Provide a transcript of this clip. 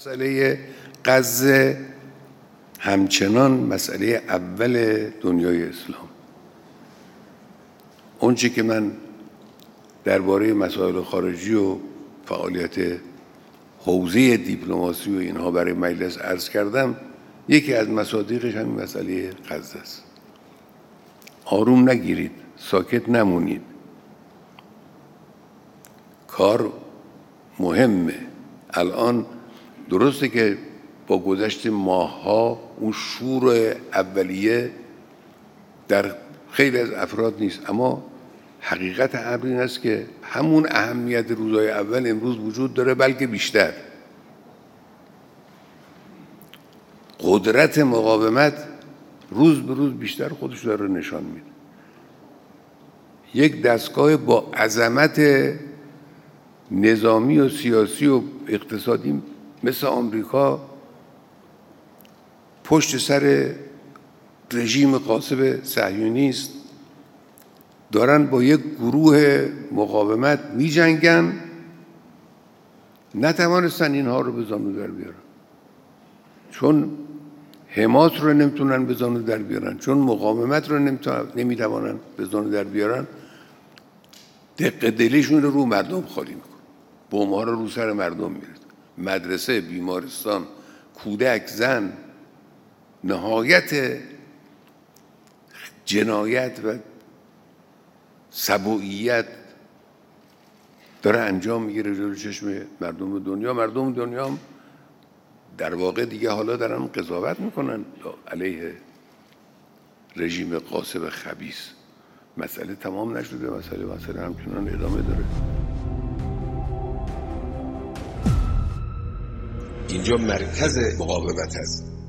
مسئله غزه همچنان مسئله اول دنیای اسلام. اونچه که من درباره مسائل خارجی و فعالیت حوزه دیپلماسی و اینها برای مجلس عرض کردم، یکی از مصادیقش همین مسئله غزه است. آروم نگیرید، ساکت نمونید. کار مهمه. الان درسته که با گذشت ماه‌ها اون شور اولیه در خیلی از افراد نیست، اما حقیقت امر این است که همون اهمیت روزهای اول امروز وجود داره، بلکه بیشتر. قدرت مقاومت روز به روز بیشتر خودش داره نشان میده. یک دستگاه با عظمت نظامی و سیاسی و اقتصادی مثل آمریکا پشت سر رژیم غاصب صهیونیست دارن با یک گروه مقاومت می جنگن، نتوانستن اینها رو به زانو در بیارن، چون حماس رو نمیتونن به زانو در بیارن، چون مقاومت رو نمیتوانن به زانو در بیارن. دق دلیشون رو مردم خالی میکن، بمب‌ها رو سر مردم میرد، مدرسه، بیمارستان، کودک، زن. نهایت جنایت و سبوعیت داره انجام میگیره جلوی چشم مردم دنیا. مردم دنیا هم در واقع دیگه حالا دارن قضاوت میکنن علیه رژیم غاصب خبیث. مسئله تمام نشده، مسئله همچنان ادامه داره. اینجا مرکز مقاومت هست.